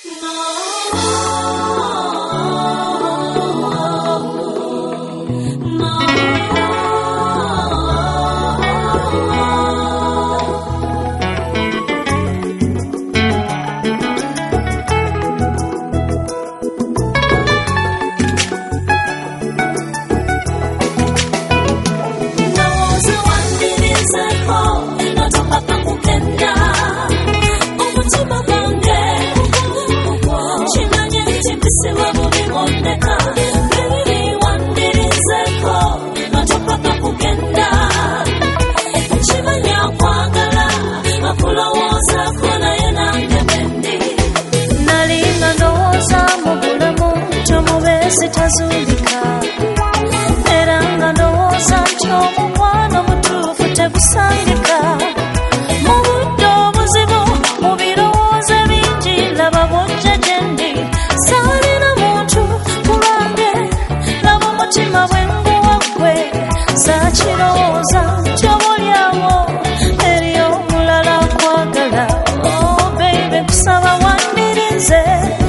Sitazulika era nga ndowooza nti omukwano mutuufu tegusangika mu budde obuzibu mu birowoozo bingi laba bwojja gye ndi saalina muntu ku lwange laba omutima bwe nguwa ggwe saakirowooza nti oboolyawo eriyo omulala akwagala oh baby kusaba wandirize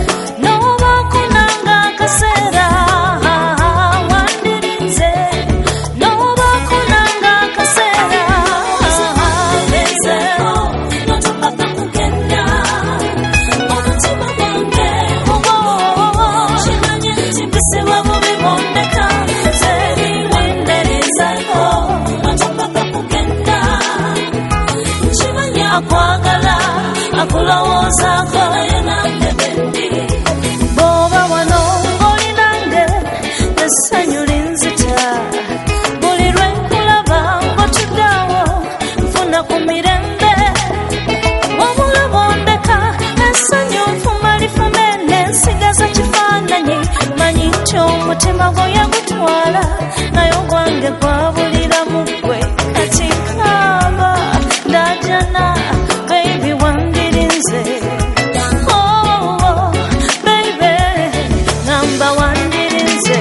akwagala akulowoozaako naye nange bendi bw'oba wano ng'oli nange essanyu linzita buli lwe nkulaba ng'otuddeawo nfuna ku mirembe wabula bw'ondeka essanyu nfuma lifume n'ensigaza kifaananyi manyi nti omutima gwo yagutwala naye ogwange gwabulira mu ggwe kati nkaaba ndajana baby wandirize oh baby number wandirize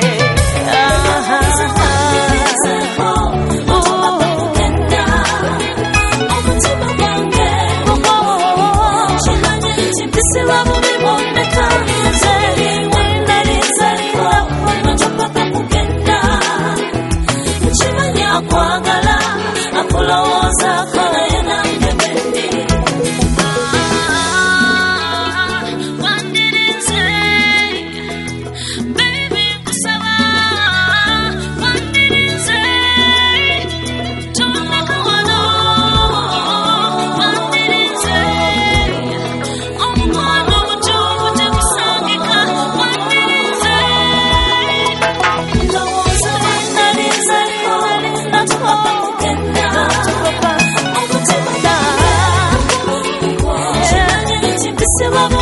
akwagala akulowoozaako naye nange bendi wandirize baby kusaba wandirize tondeka wano wandirize omukwano omutuufu tegusangika wandirize ndowooza wandirizeeko natukopa kugenda omutima